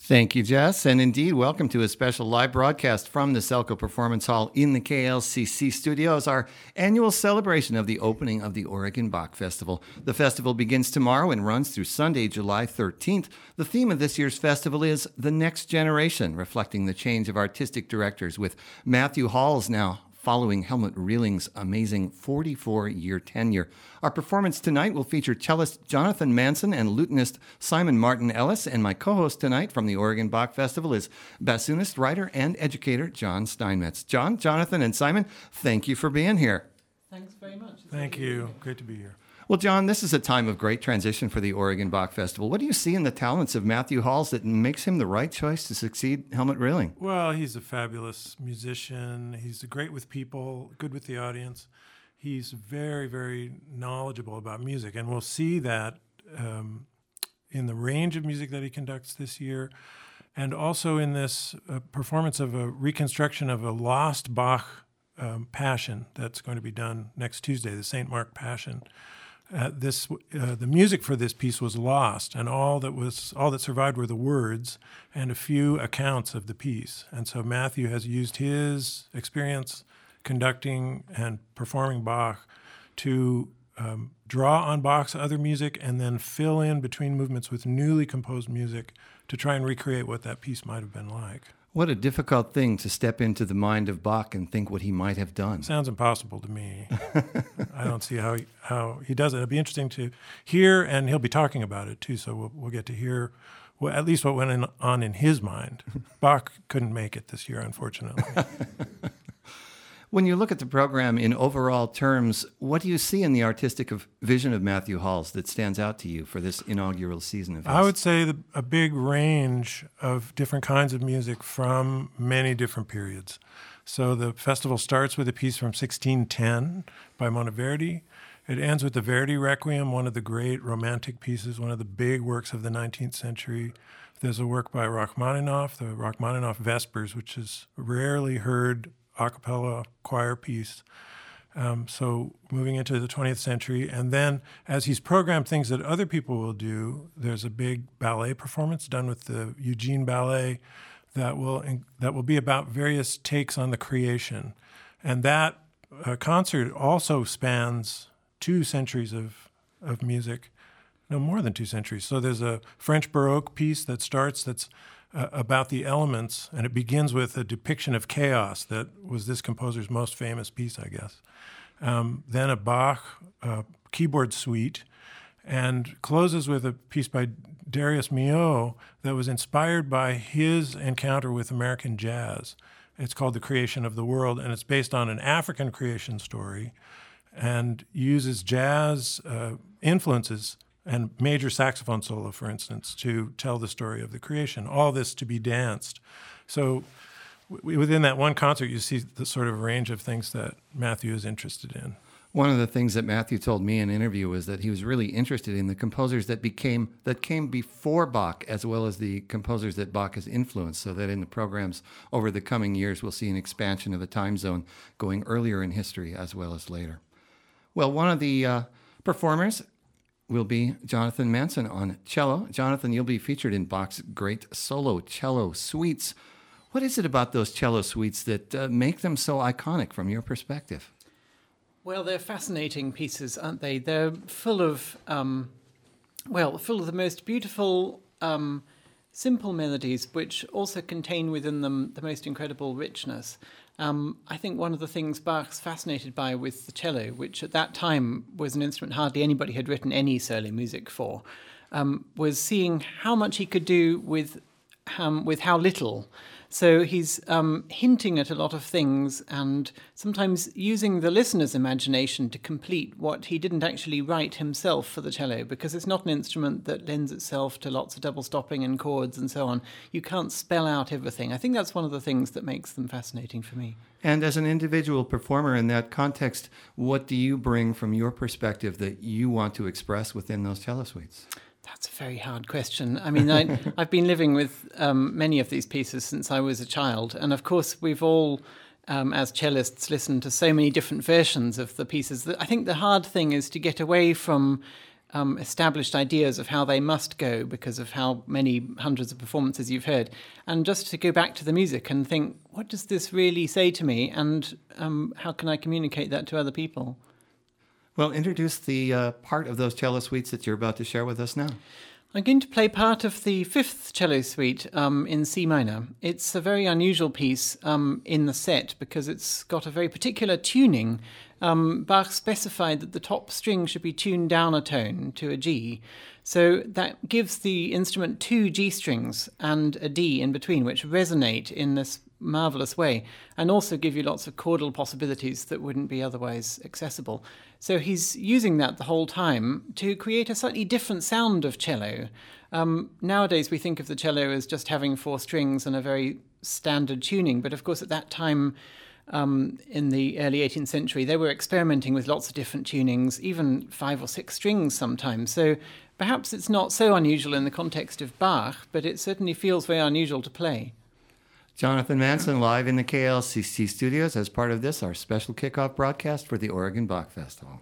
Thank you, Jess. And indeed, welcome to a special live broadcast from the Selco Performance Hall in the KLCC studios, our annual celebration of the opening of the Oregon Bach Festival. The festival begins tomorrow and runs through Sunday, July 13th. The theme of this year's festival is The Next Generation, reflecting the change of artistic directors, with Matthew Halls now following Helmut Rehling's amazing 44-year tenure. Our performance tonight will feature cellist Jonathan Manson and lutenist Simon Martin Ellis, and my co-host tonight from the Oregon Bach Festival is bassoonist, writer, and educator John Steinmetz. John, Jonathan, and Simon, thank you for being here. Thanks very much. Thank you. Great to be here. Well, John, this is a time of great transition for the Oregon Bach Festival. What do you see in the talents of Matthew Halls that makes him the right choice to succeed Helmut Rehling? Well, he's a fabulous musician. He's great with people, good with the audience. He's very, very knowledgeable about music, and we'll see that in the range of music that he conducts this year, and also in this performance of a reconstruction of a lost Bach Passion that's going to be done next Tuesday, the St. Mark Passion. The music for this piece was lost, and all that survived were the words and a few accounts of the piece. And so Matthew has used his experience conducting and performing Bach to draw on Bach's other music and then fill in between movements with newly composed music to try and recreate what that piece might have been like. What a difficult thing to step into the mind of Bach and think what he might have done. Sounds impossible to me. I don't see how he does it. It'll be interesting to hear, and he'll be talking about it too, so we'll get to hear at least what went on in his mind. Bach couldn't make it this year, unfortunately. When you look at the program in overall terms, what do you see in the artistic vision of Matthew Halls that stands out to you for this inaugural season of his? I would say a big range of different kinds of music from many different periods. So the festival starts with a piece from 1610 by Monteverdi. It ends with the Verdi Requiem, one of the great romantic pieces, one of the big works of the 19th century. There's a work by Rachmaninoff, the Rachmaninoff Vespers, which is rarely heard a cappella choir piece. So moving into the 20th century. And then as he's programmed things that other people will do, there's a big ballet performance done with the Eugene Ballet that will be about various takes on the creation. And that concert also spans 2 centuries of music. No, more than 2 centuries. So there's a French Baroque piece that starts that's about the elements, and it begins with a depiction of chaos that was this composer's most famous piece, I guess. Then a Bach keyboard suite, and closes with a piece by Darius Milhaud that was inspired by his encounter with American jazz. It's called The Creation of the World, and it's based on an African creation story and uses jazz influences and major saxophone solo, for instance, to tell the story of the creation, all this to be danced. So within that one concert, you see the sort of range of things that Matthew is interested in. One of the things that Matthew told me in an interview was that he was really interested in the composers that came before Bach, as well as the composers that Bach has influenced, so that in the programs over the coming years, we'll see an expansion of the time zone going earlier in history as well as later. Well, one of the performers will be Jonathan Manson on cello. Jonathan, you'll be featured in Bach's great solo cello suites. What is it about those cello suites that make them so iconic from your perspective? Well, they're fascinating pieces, aren't they? They're full of the most beautiful, simple melodies, which also contain within them the most incredible richness. I think one of the things Bach's fascinated by with the cello, which at that time was an instrument hardly anybody had written any solo music for, was seeing how much he could do with how little. So he's hinting at a lot of things and sometimes using the listener's imagination to complete what he didn't actually write himself for the cello, because it's not an instrument that lends itself to lots of double stopping and chords and so on. You can't spell out everything. I think that's one of the things that makes them fascinating for me. And as an individual performer in that context, what do you bring from your perspective that you want to express within those cello suites? That's a very hard question. I mean, I've been living with many of these pieces since I was a child. And of course, we've all, as cellists, listened to so many different versions of the pieces. I think the hard thing is to get away from established ideas of how they must go because of how many hundreds of performances you've heard, and just to go back to the music and think, what does this really say to me, and how can I communicate that to other people? Well, introduce the part of those cello suites that you're about to share with us now. I'm going to play part of the fifth cello suite in C minor. It's a very unusual piece in the set because it's got a very particular tuning. Bach specified that the top string should be tuned down a tone to a G. So that gives the instrument two G strings and a D in between, which resonate in this marvelous way, and also give you lots of chordal possibilities that wouldn't be otherwise accessible. So he's using that the whole time to create a slightly different sound of cello. Nowadays we think of the cello as just having four strings and a very standard tuning, but of course at that time in the early 18th century they were experimenting with lots of different tunings, even 5 or 6 strings sometimes. So perhaps it's not so unusual in the context of Bach, but it certainly feels very unusual to play. Jonathan Manson live in the KLCC studios as part of this, our special kickoff broadcast for the Oregon Bach Festival.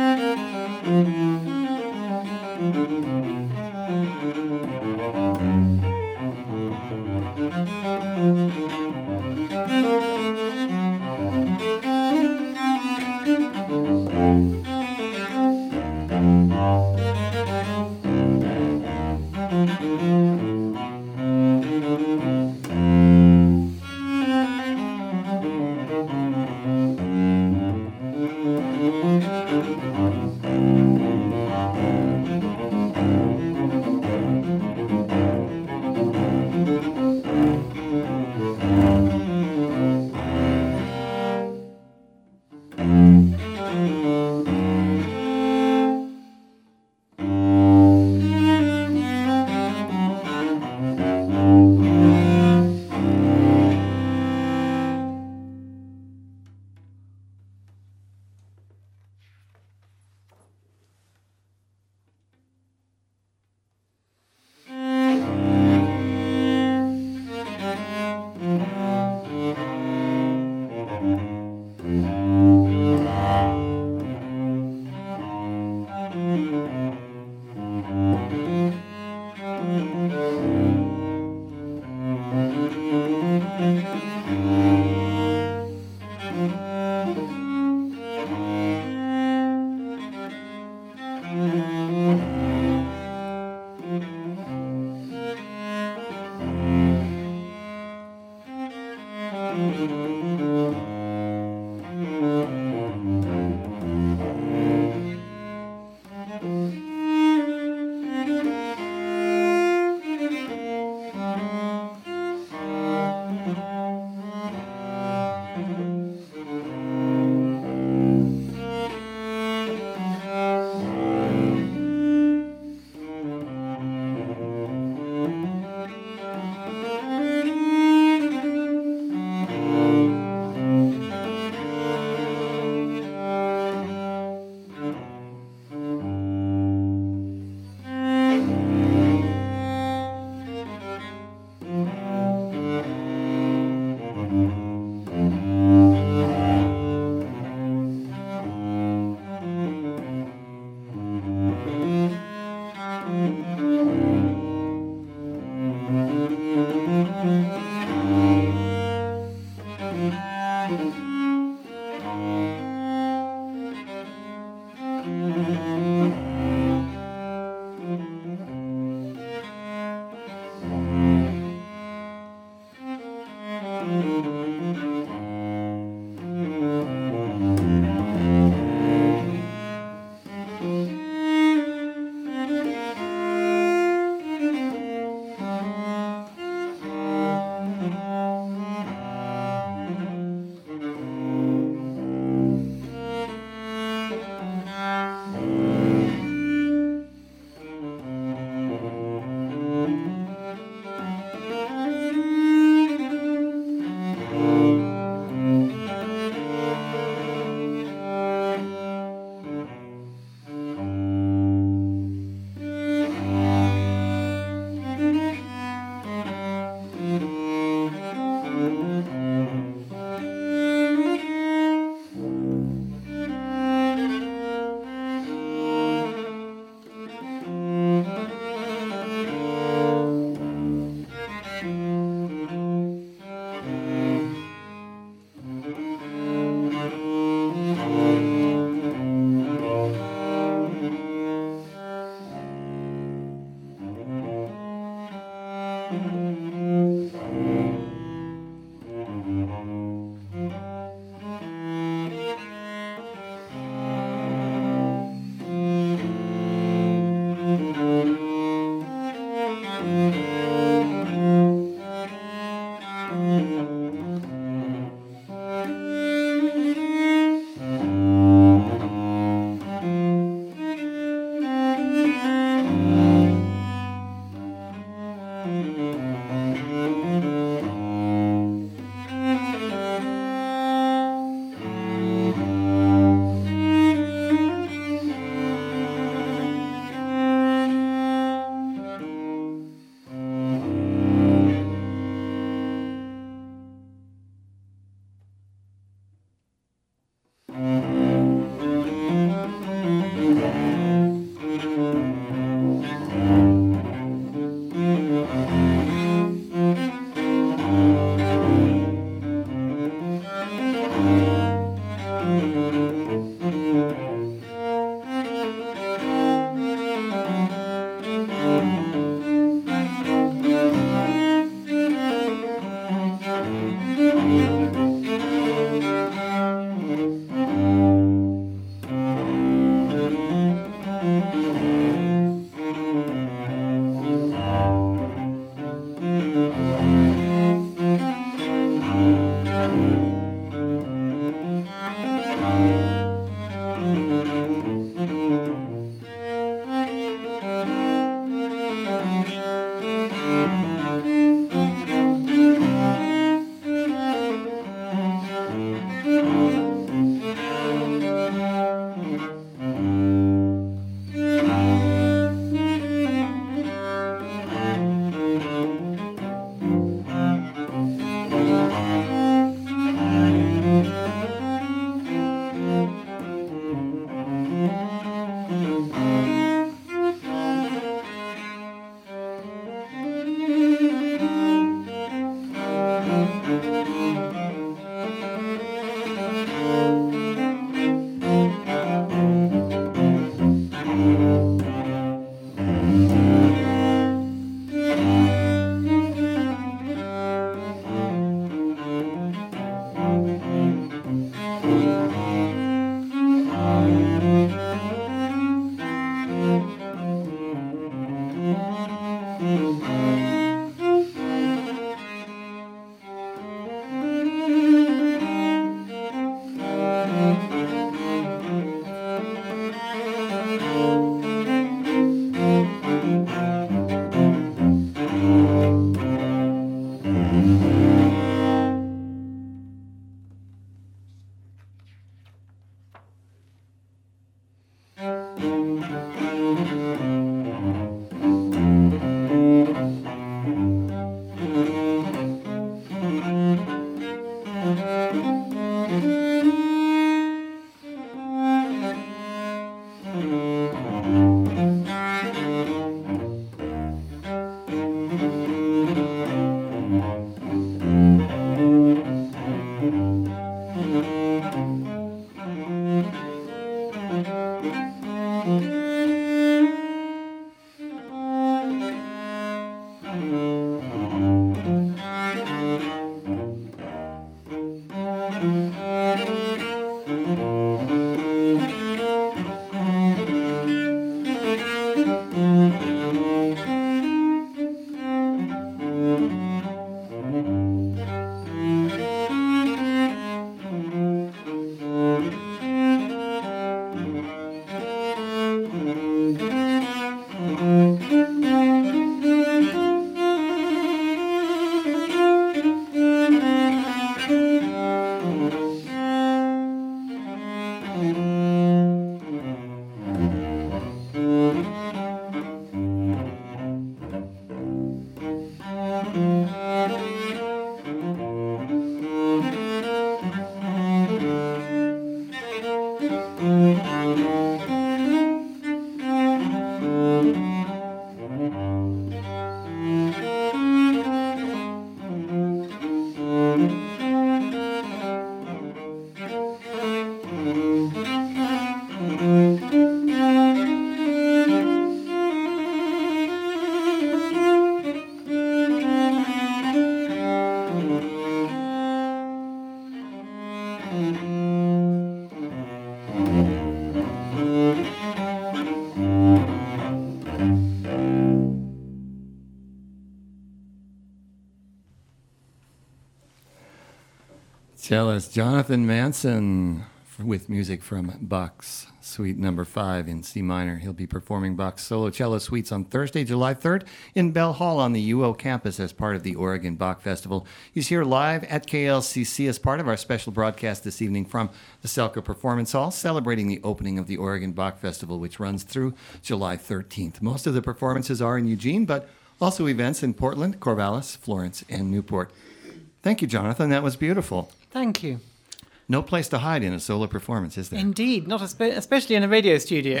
Cellist Jonathan Manson with music from Bach's Suite Number 5 in C minor. He'll be performing Bach's solo cello suites on Thursday, July 3rd in Bell Hall on the UO campus as part of the Oregon Bach Festival. He's here live at KLCC as part of our special broadcast this evening from the Selco Performance Hall, celebrating the opening of the Oregon Bach Festival, which runs through July 13th. Most of the performances are in Eugene, but also events in Portland, Corvallis, Florence, and Newport. Thank you, Jonathan. That was beautiful. Thank you. No place to hide in a solo performance, is there? Indeed, not especially in a radio studio.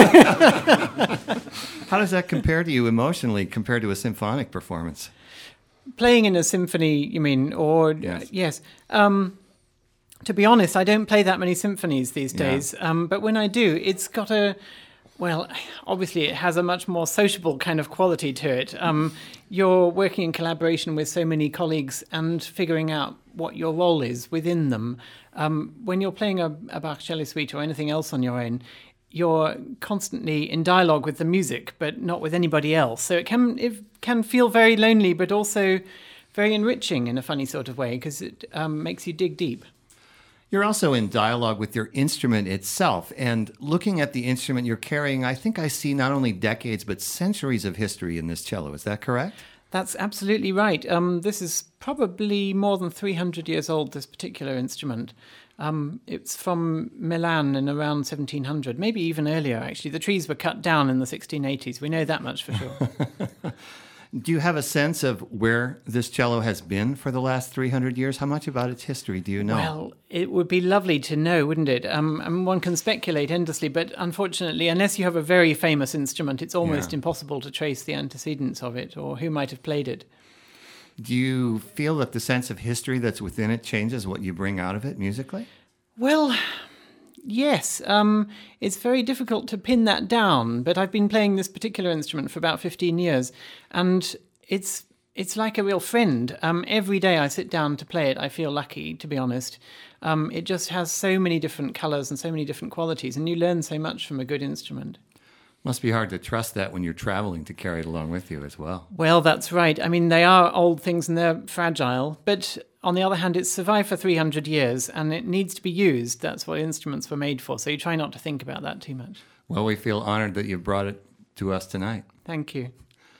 How does that compare to you emotionally compared to a symphonic performance? Playing in a symphony, you mean? Or yes. To be honest, I don't play that many symphonies these days. But when I do, it's got well, obviously it has a much more sociable kind of quality to it. You're working in collaboration with so many colleagues and figuring out what your role is within them. When you're playing a Bach cello suite or anything else on your own, you're constantly in dialogue with the music, but not with anybody else. So it can feel very lonely, but also very enriching in a funny sort of way, because it makes you dig deep. You're also in dialogue with your instrument itself, and looking at the instrument you're carrying, I think I see not only decades, but centuries of history in this cello. Is that correct? That's absolutely right. This is probably more than 300 years old, this particular instrument. It's from Milan in around 1700, maybe even earlier, actually. The trees were cut down in the 1680s. We know that much for sure. Do you have a sense of where this cello has been for the last 300 years? How much about its history do you know? Well, it would be lovely to know, wouldn't it? One can speculate endlessly, but unfortunately, unless you have a very famous instrument, it's almost impossible to trace the antecedents of it or who might have played it. Do you feel that the sense of history that's within it changes what you bring out of it musically? Well, yes. It's very difficult to pin that down, but I've been playing this particular instrument for about 15 years, and it's like a real friend. Every day I sit down to play it, I feel lucky, to be honest. It just has so many different colours and so many different qualities, and you learn so much from a good instrument. Must be hard to trust that when you're traveling to carry it along with you as well. Well, that's right. I mean, they are old things and they're fragile, but on the other hand, it's survived for 300 years and it needs to be used. That's what instruments were made for, so you try not to think about that too much. Well, we feel honored that you brought it to us tonight. Thank you.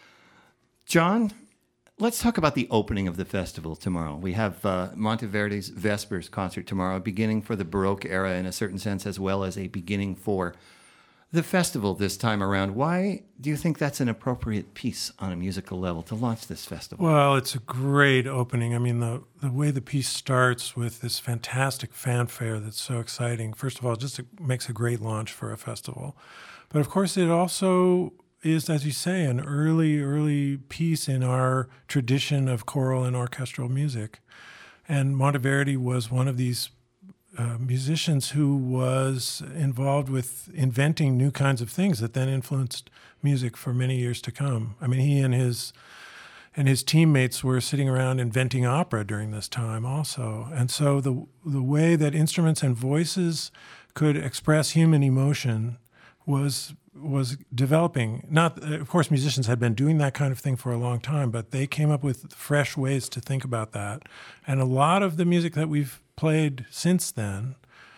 John, let's talk about the opening of the festival tomorrow. We have Monteverdi's Vespers concert tomorrow, a beginning for the Baroque era in a certain sense, as well as a beginning for The festival this time around, why do you think that's an appropriate piece on a musical level to launch this festival? Well, it's a great opening. I mean, the way the piece starts with this fantastic fanfare that's so exciting, first of all, just makes a great launch for a festival. But of course, it also is, as you say, an early piece in our tradition of choral and orchestral music. And Monteverdi was one of these musicians who was involved with inventing new kinds of things that then influenced music for many years to come. I mean, he and his teammates were sitting around inventing opera during this time also. And so the way that instruments and voices could express human emotion was developing. Not, of course, musicians had been doing that kind of thing for a long time, but they came up with fresh ways to think about that. And a lot of the music that we've played since then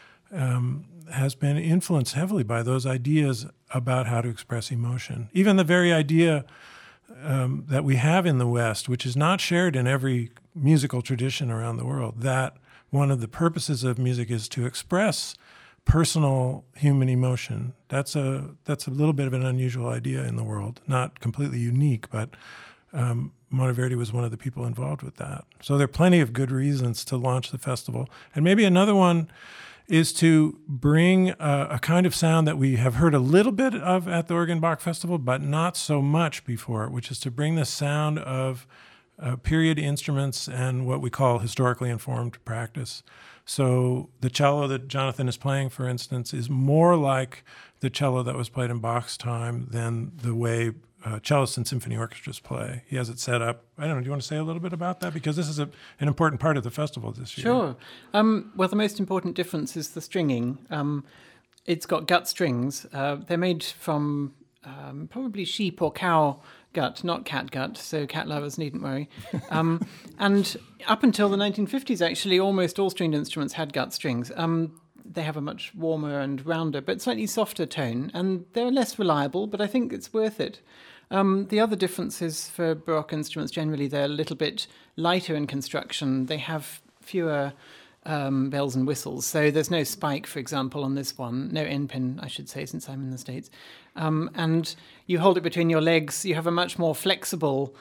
has been influenced heavily by those ideas about how to express emotion. Even the very idea that we have in the West, which is not shared in every musical tradition around the world, that one of the purposes of music is to express personal human emotion. That's a little bit of an unusual idea in the world, not completely unique, but Monteverdi was one of the people involved with that. So there are plenty of good reasons to launch the festival. And maybe another one is to bring a kind of sound that we have heard a little bit of at the Oregon Bach Festival, but not so much before, which is to bring the sound of period instruments and what we call historically informed practice. So the cello that Jonathan is playing, for instance, is more like the cello that was played in Bach's time than the way cellists and symphony orchestras play. He has it set up. I don't know, do you want to say a little bit about that? Because this is an important part of the festival this year. Sure. Well, the most important difference is the stringing. It's got gut strings. They're made from probably sheep or cow gut, not cat gut, so cat lovers needn't worry. And up until the 1950s, actually, almost all stringed instruments had gut strings. They have a much warmer and rounder, but slightly softer tone, and they're less reliable, but I think it's worth it. The other difference is for Baroque instruments, generally they're a little bit lighter in construction. They have fewer bells and whistles. So there's no spike, for example, on this one. No end pin, I should say, since I'm in the States. And you hold it between your legs. You have a much more flexible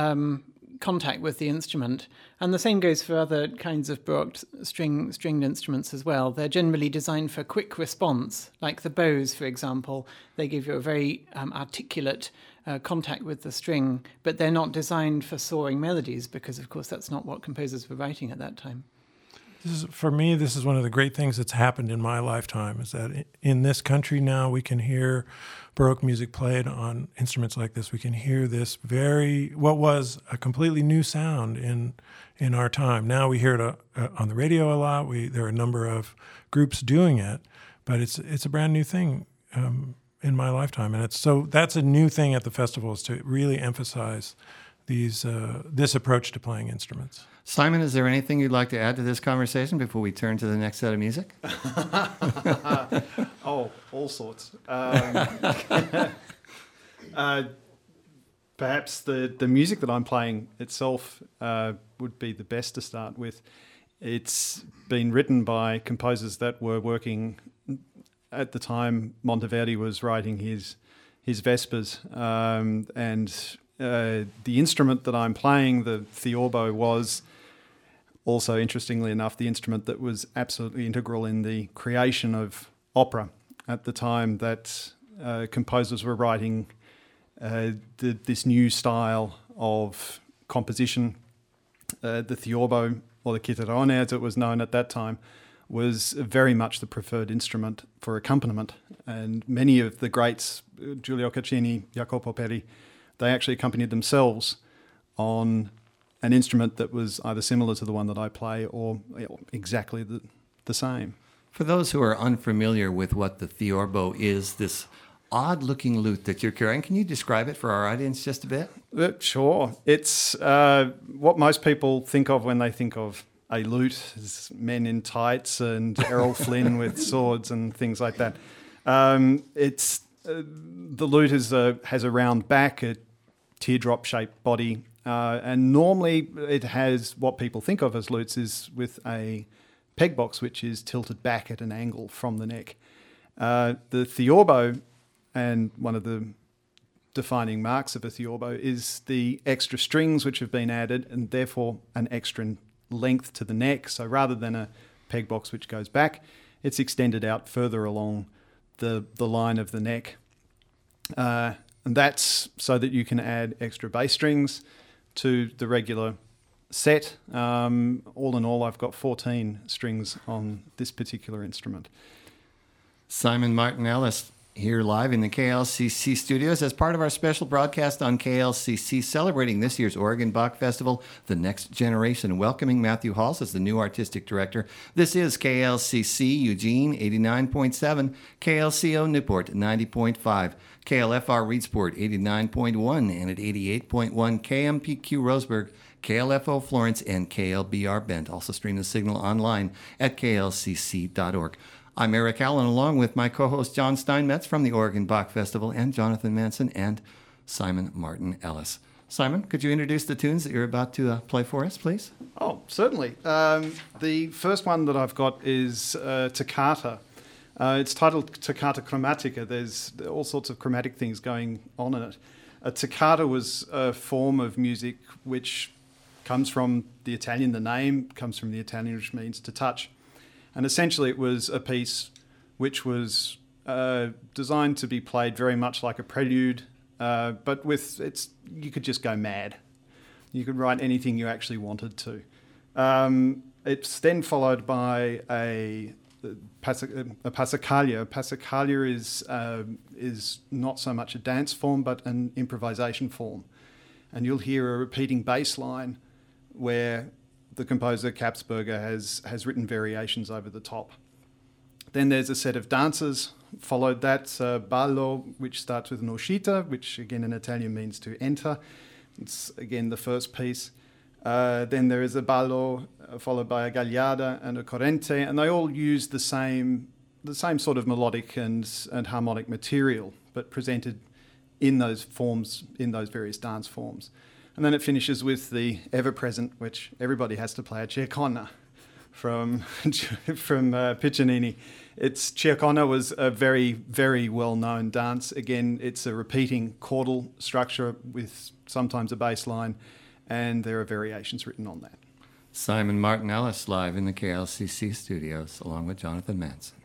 contact with the instrument. And the same goes for other kinds of Baroque stringed instruments as well. They're generally designed for quick response, like the bows, for example. They give you a very articulate contact with the string, but they're not designed for soaring melodies because, of course, that's not what composers were writing at that time. For me, this is one of the great things that's happened in my lifetime, is that in this country now we can hear Baroque music played on instruments like this. We can hear this what was a completely new sound in our time. Now we hear it on the radio a lot. There are a number of groups doing it, but it's a brand new thing in my lifetime. And that's a new thing at the festival, is to really emphasize this approach to playing instruments. Simon, is there anything you'd like to add to this conversation before we turn to the next set of music? Oh, all sorts. Perhaps the music that I'm playing itself would be the best to start with. It's been written by composers that were working at the time Monteverdi was writing his Vespers, and the instrument that I'm playing, the theorbo, was also, interestingly enough, the instrument that was absolutely integral in the creation of opera at the time that composers were writing this new style of composition. The theorbo, or the chitarrone as it was known at that time, was very much the preferred instrument for accompaniment. And many of the greats, Giulio Caccini, Jacopo Peri, they actually accompanied themselves on an instrument that was either similar to the one that I play or exactly the same. For those who are unfamiliar with what the theorbo is, this odd-looking lute that you're carrying, can you describe it for our audience just a bit? Sure. It's what most people think of when they think of a lute, is men in tights and Errol Flynn with swords and things like that. The lute has a round back, a teardrop-shaped body, and normally it has what people think of as lutes is with a peg box which is tilted back at an angle from the neck. The theorbo and one of the defining marks of a theorbo is the extra strings which have been added, and therefore an extra length to the neck. So rather than a peg box which goes back, it's extended out further along the line of the neck. And that's so that you can add extra bass strings to the regular set. All in all, I've got 14 strings on this particular instrument. Simon Martin Ellis here live in the KLCC studios as part of our special broadcast on KLCC celebrating this year's Oregon Bach Festival, The Next Generation, welcoming Matthew Halls as the new artistic director. This is KLCC Eugene 89.7, KLCO Newport 90.5, KLFR Reedsport 89.1, and at 88.1 KMPQ Roseburg, KLFO Florence, and KLBR Bent. Also stream the signal online at klcc.org. I'm Eric Allen, along with my co-host John Steinmetz from the Oregon Bach Festival, and Jonathan Manson and Simon Martin Ellis. Simon, could you introduce the tunes that you're about to play for us, please? Oh, certainly. The first one that I've got is Toccata. It's titled Toccata Chromatica. There's all sorts of chromatic things going on in it. A toccata was a form of music which comes from the Italian. The name comes from the Italian, which means to touch. And essentially it was a piece which was designed to be played very much like a prelude, but you could just go mad. You could write anything you actually wanted to. It's then followed by a passacaglia. Passacaglia is not so much a dance form, but an improvisation form. And you'll hear a repeating bass line where the composer Kapsberger has written variations over the top. Then there's a set of dances. Followed that, ballo, which starts with an uscita, which again in Italian means to enter. It's again the first piece. Then there is a ballo, followed by a gagliarda and a corrente, and they all use the same sort of melodic and harmonic material, but presented in those forms, in those various dance forms. And then it finishes with the ever-present, which everybody has to play, a Ciaconna from Piccinini. Ciaconna was a very, very well-known dance. Again, it's a repeating chordal structure with sometimes a bass line, and there are variations written on that. Simon Martin Ellis live in the KLCC studios, along with Jonathan Manson.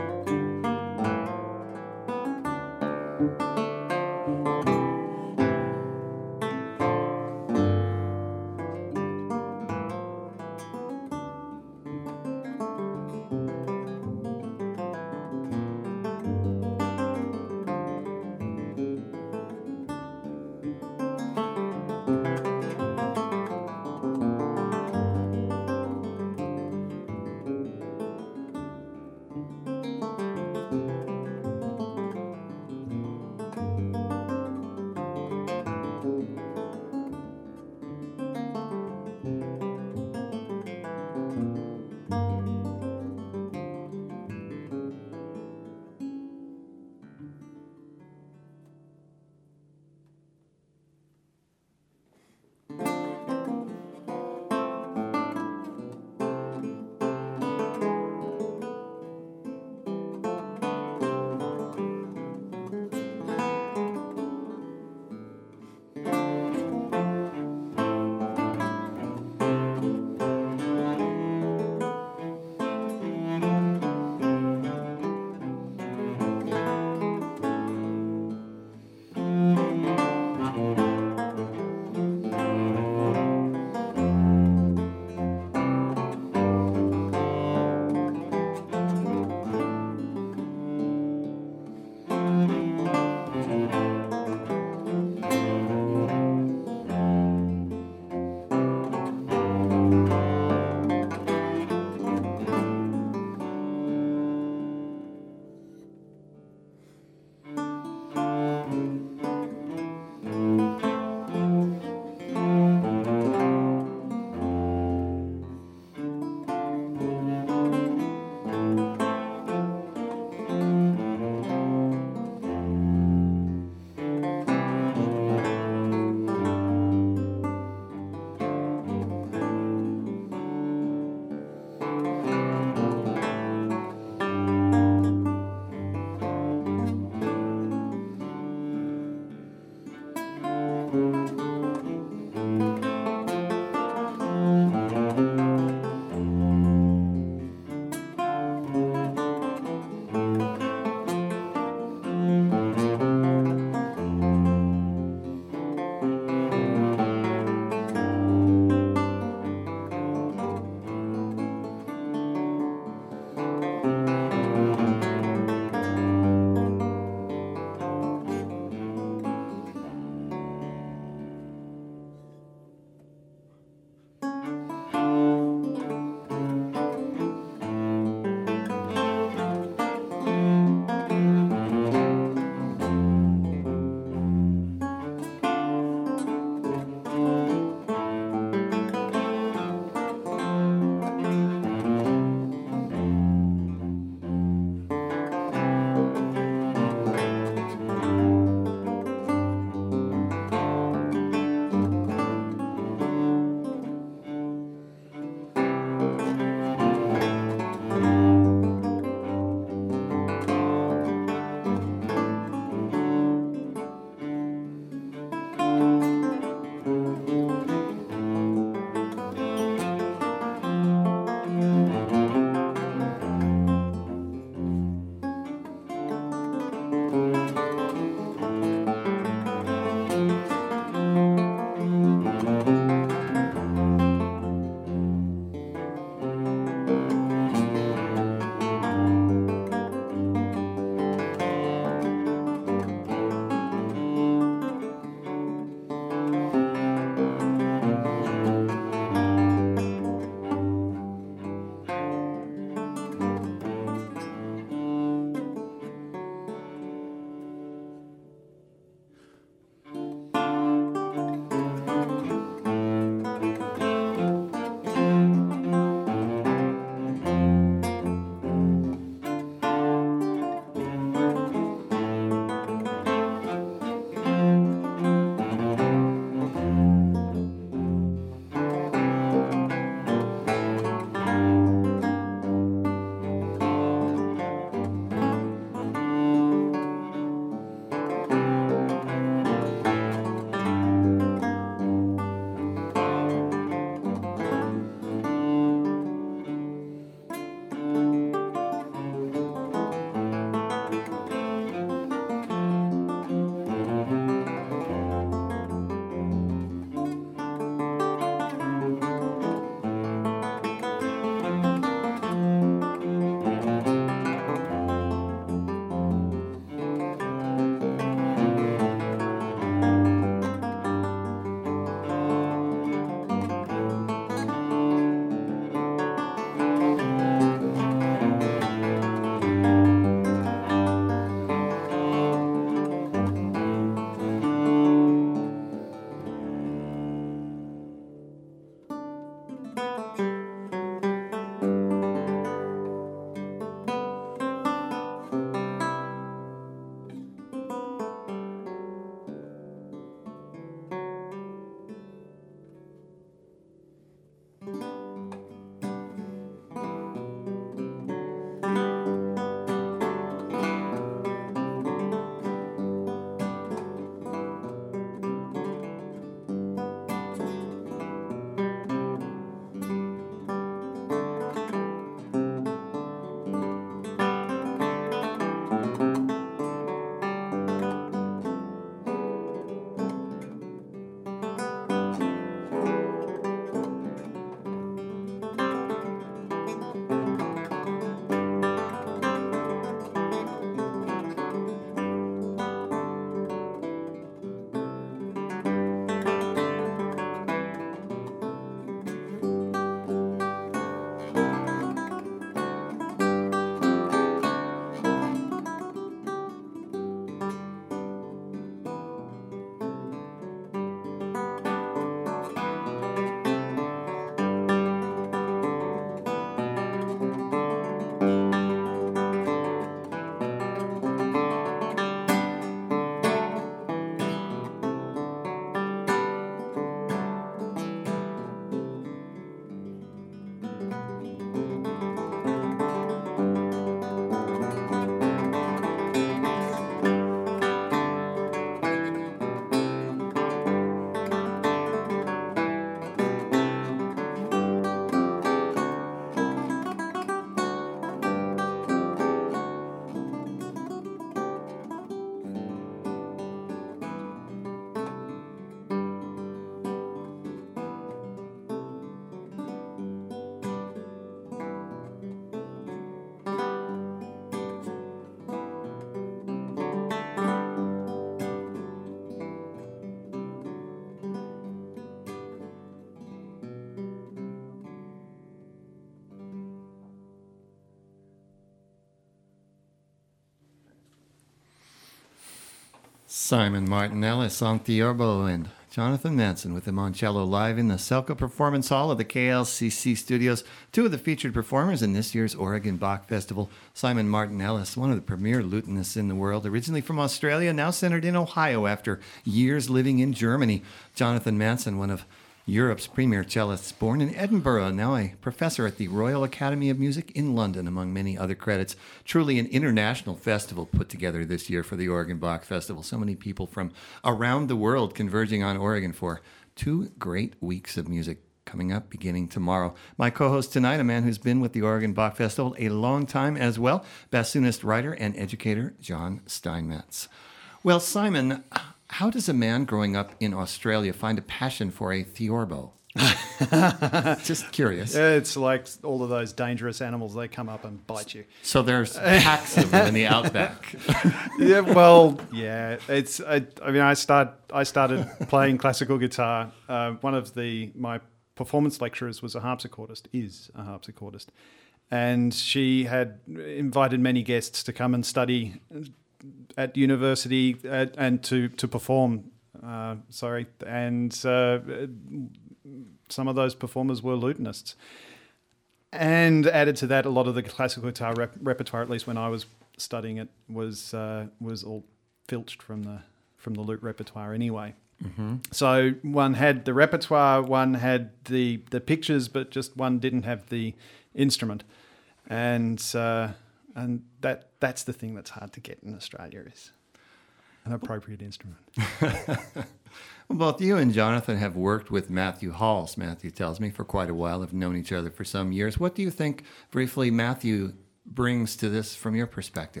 Simon Martin Ellis on theorbo and Jonathan Manson with him on cello live in the Selco Performance Hall of the KLCC studios. Two of the featured performers in this year's Oregon Bach Festival. Simon Martin Ellis, one of the premier lutenists in the world, originally from Australia, now centered in Ohio after years living in Germany. Jonathan Manson, one of Europe's premier cellists, born in Edinburgh, now a professor at the Royal Academy of Music in London, among many other credits. Truly an international festival put together this year for the Oregon Bach Festival. So many people from around the world converging on Oregon for 2 great weeks of music coming up beginning tomorrow. My co-host tonight, a man who's been with the Oregon Bach Festival a long time as well, bassoonist, writer, and educator John Steinmetz. Well, Simon, how does a man growing up in Australia find a passion for a theorbo? Just curious. It's like all of those dangerous animals, they come up and bite you. So there's packs of them in the outback. Yeah, well, yeah. I started playing classical guitar. One of my performance lecturers is a harpsichordist. And she had invited many guests to come and study at university and to perform. And some of those performers were lutenists. And added to that, a lot of the classical guitar repertoire, at least when I was studying it, was all filched from the lute repertoire anyway. Mm-hmm. So one had the repertoire, one had the pictures, but just one didn't have the instrument. And that's the thing that's hard to get in Australia, is an appropriate instrument. Well, both you and Jonathan have worked with Matthew Halls, Matthew tells me, for quite a while, have known each other for some years. What do you think, briefly, Matthew brings to this from your perspective?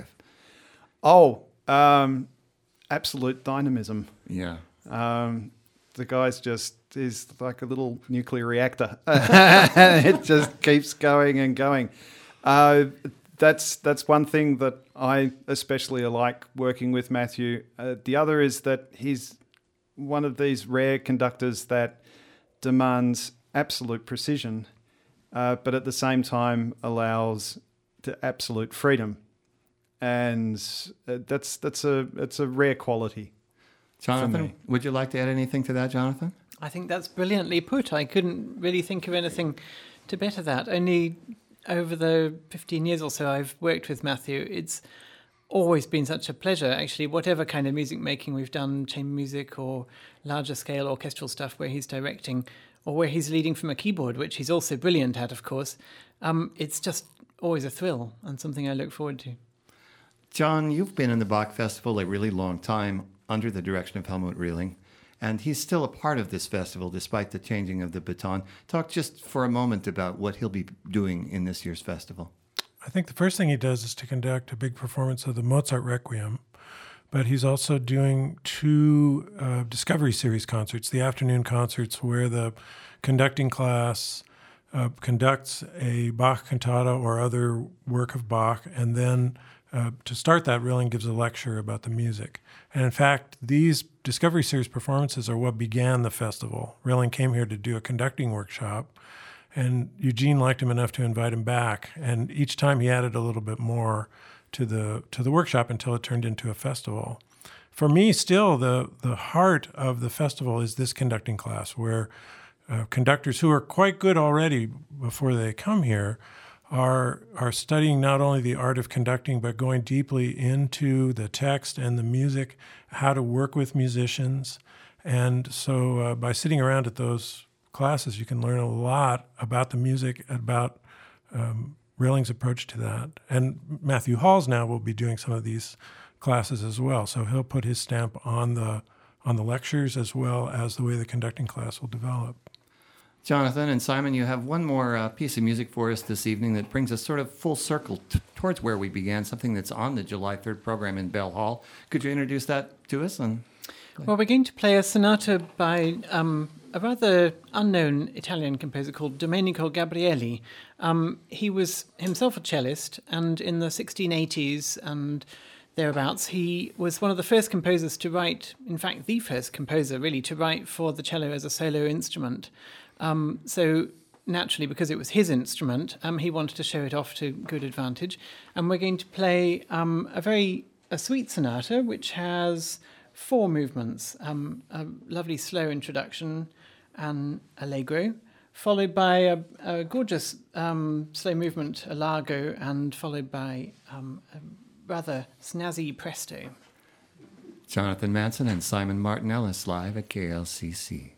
Absolute dynamism. Yeah. The guy's is like a little nuclear reactor. It just keeps going and going. That's one thing that I especially like working with Matthew. The other is that he's one of these rare conductors that demands absolute precision, but at the same time allows the absolute freedom, and that's a rare quality. Jonathan, would you like to add anything to that, Jonathan? I think that's brilliantly put. I couldn't really think of anything to better that. Only over the 15 years or so I've worked with Matthew, it's always been such a pleasure, actually, whatever kind of music making we've done, chamber music or larger scale orchestral stuff where he's directing or where he's leading from a keyboard, which he's also brilliant at, of course. It's just always a thrill and something I look forward to. John, you've been in the Bach Festival a really long time under the direction of Helmut Rehling, and he's still a part of this festival despite the changing of the baton. Talk just for a moment about what he'll be doing in this year's festival. I think the first thing he does is to conduct a big performance of the Mozart Requiem, but he's also doing 2 Discovery Series concerts, the afternoon concerts where the conducting class conducts a Bach cantata or other work of Bach, and then to start that, Rehling gives a lecture about the music. And in fact, these Discovery Series performances are what began the festival. Rehling came here to do a conducting workshop, and Eugene liked him enough to invite him back. And each time he added a little bit more to the workshop until it turned into a festival. For me, still, the heart of the festival is this conducting class, where conductors who are quite good already before they come here are studying not only the art of conducting, but going deeply into the text and the music, how to work with musicians. And so by sitting around at those classes, you can learn a lot about the music, about Rehling's approach to that. And Matthew Halls now will be doing some of these classes as well. So he'll put his stamp on the lectures as well as the way the conducting class will develop. Jonathan and Simon, you have one more piece of music for us this evening that brings us sort of full circle towards where we began, something that's on the July 3rd program in Bell Hall. Could you introduce that to us? Well, we're going to play a sonata by a rather unknown Italian composer called Domenico Gabrieli. He was himself a cellist, and in the 1680s and thereabouts, he was one of the first composers to write, in fact, the first composer really, to write for the cello as a solo instrument. So naturally, because it was his instrument, he wanted to show it off to good advantage. And we're going to play a sweet sonata, which has 4 movements, a lovely slow introduction, an allegro, followed by a gorgeous slow movement, a largo, and followed by a rather snazzy presto. Jonathan Manson and Simon Martin Ellis live at KLCC.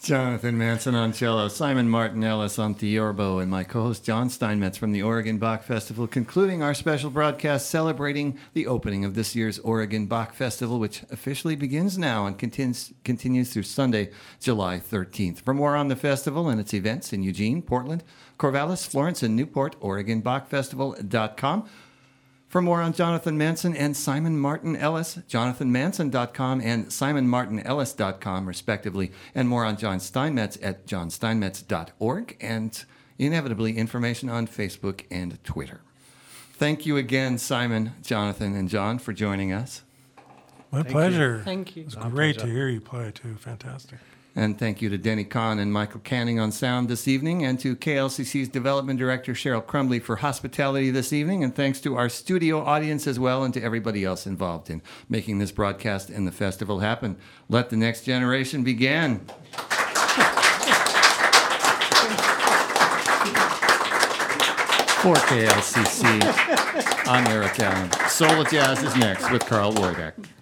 Jonathan Manson on cello, Simon Martin Ellis on theorbo, and my co-host John Steinmetz from the Oregon Bach Festival, concluding our special broadcast celebrating the opening of this year's Oregon Bach Festival, which officially begins now and continues through Sunday, July 13th. For more on the festival and its events in Eugene, Portland, Corvallis, Florence, and Newport, OregonBachFestival.com. For more on Jonathan Manson and Simon Martin Ellis, jonathanmanson.com and simonmartinellis.com, respectively, and more on John Steinmetz at johnsteinmetz.org, and inevitably information on Facebook and Twitter. Thank you again, Simon, Jonathan, and John, for joining us. My pleasure. Thank you. It was great to hear you play, too. Fantastic. And thank you to Denny Kahn and Michael Canning on sound this evening, and to KLCC's Development Director Cheryl Crumbly for hospitality this evening, and thanks to our studio audience as well, and to everybody else involved in making this broadcast and the festival happen. Let the next generation begin. For KLCC, I'm Eric Allen. Soul of Jazz is next with Carl Woidak.